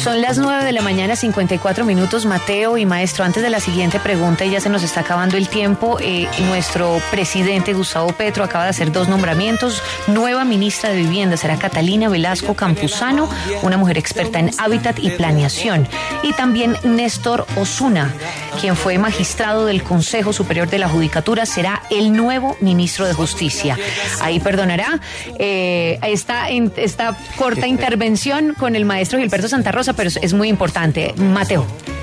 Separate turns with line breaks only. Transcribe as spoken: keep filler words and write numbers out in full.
Son las nueve de la mañana, cincuenta y cuatro minutos, Mateo y maestro. Antes de la siguiente pregunta, y ya se nos está acabando el tiempo, eh, nuestro presidente Gustavo Petro acaba de hacer dos nombramientos. Nueva ministra de Vivienda será Catalina Velasco Campuzano, una mujer experta en hábitat y planeación. Y también Néstor Osuna, quien fue magistrado del Consejo Superior de la Judicatura, será el nuevo ministro de Justicia. Ahí perdonará eh, esta, esta corta intervención con el maestro Gilberto Santa Rosa, pero es muy importante. Mateo.